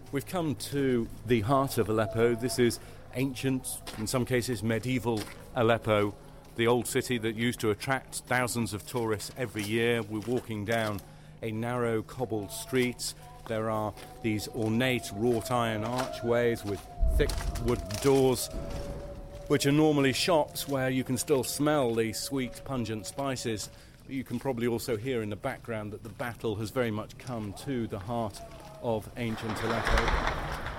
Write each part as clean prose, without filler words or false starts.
We've come to the heart of Aleppo. This is ancient, in some cases medieval Aleppo, the old city that used to attract thousands of tourists every year. We're walking down a narrow cobbled street. There are these ornate wrought iron archways with thick wooden doors, which are normally shops where you can still smell the sweet, pungent spices. But you can probably also hear in the background that the battle has very much come to the heart of ancient Aleppo.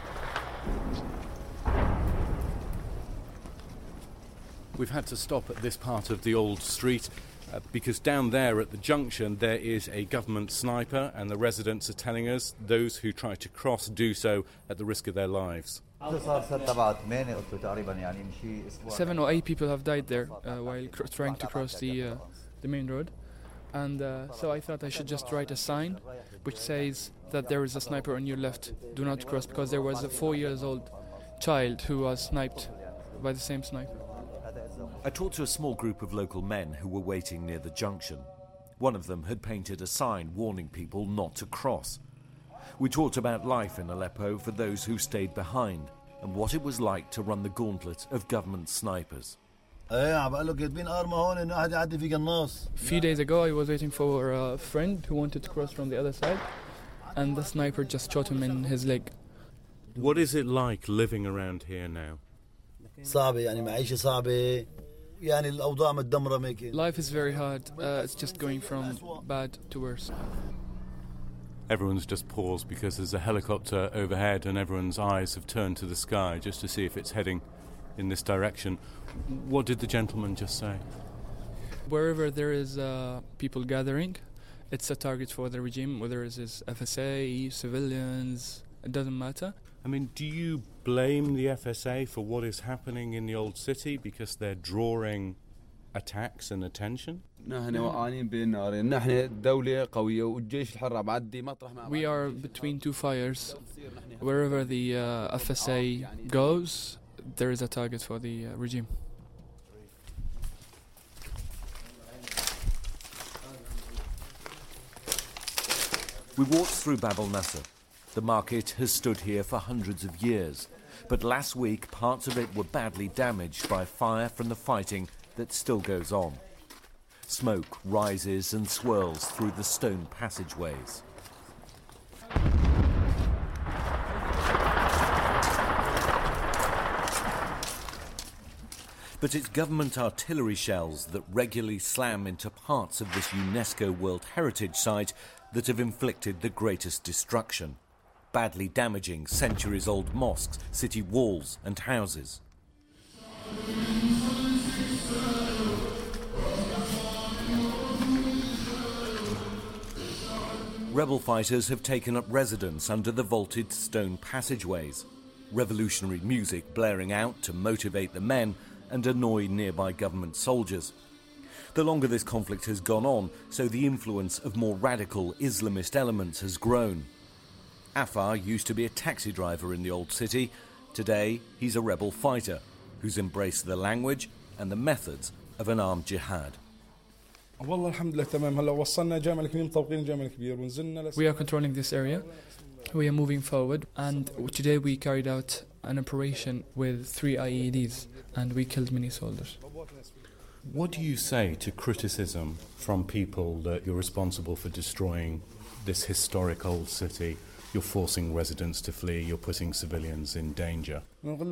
We've had to stop at this part of the old street because down there at the junction there is a government sniper, and the residents are telling us those who try to cross do so at the risk of their lives. 7 or 8 people have died there while trying to cross the main road. And so I thought I should just write a sign which says that there is a sniper on your left, do not cross, because there was a 4-year-old child who was sniped by the same sniper. I talked to a small group of local men who were waiting near the junction. One of them had painted a sign warning people not to cross. We talked about life in Aleppo for those who stayed behind and what it was like to run the gauntlet of government snipers. A few days ago I was waiting for a friend who wanted to cross from the other side, and the sniper just shot him in his leg. What is it like living around here now? Life is very hard. It's just going from bad to worse. Everyone's just paused because there's a helicopter overhead and everyone's eyes have turned to the sky just to see if it's heading in this direction. What did the gentleman just say? Wherever there is people gathering, it's a target for the regime, whether it is FSA, civilians, it doesn't matter. I mean, do you blame the FSA for what is happening in the old city because they're drawing attacks and attention? We are between two fires. Wherever the FSA goes, there is a target for the regime. We walked through Bab el-Nasser. The market has stood here for hundreds of years, but last week parts of it were badly damaged by fire from the fighting that still goes on. Smoke rises and swirls through the stone passageways. But it's government artillery shells that regularly slam into parts of this UNESCO World Heritage Site that have inflicted the greatest destruction, badly damaging centuries-old mosques, city walls and houses. Rebel fighters have taken up residence under the vaulted stone passageways, revolutionary music blaring out to motivate the men and annoy nearby government soldiers. The longer this conflict has gone on, so the influence of more radical Islamist elements has grown. Afar used to be a taxi driver in the old city. Today, he's a rebel fighter who's embraced the language and the methods of an armed jihad. We are controlling this area. We are moving forward, and today we carried out an operation with 3 IEDs, and we killed many soldiers. What do you say to criticism from people that you're responsible for destroying this historic old city? You're forcing residents to flee, you're putting civilians in danger.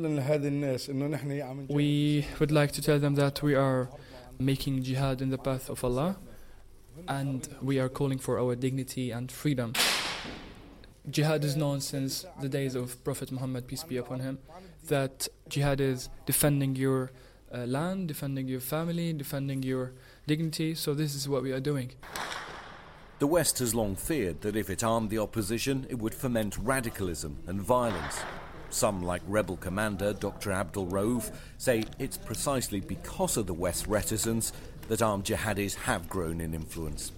We would like to tell them that we are making jihad in the path of Allah, and we are calling for our dignity and freedom. Jihad is known since the days of Prophet Muhammad, peace be upon him, that jihad is defending your land, defending your family, defending your dignity, so this is what we are doing. The West has long feared that if it armed the opposition, it would foment radicalism and violence. Some, like rebel commander Dr. Abdul Rauf, say it's precisely because of the West's reticence that armed jihadis have grown in influence.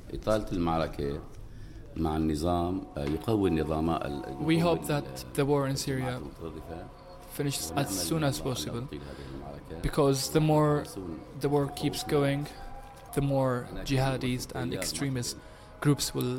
We hope that the war in Syria finishes as soon as possible, because the more the war keeps going, the more jihadist and extremist groups will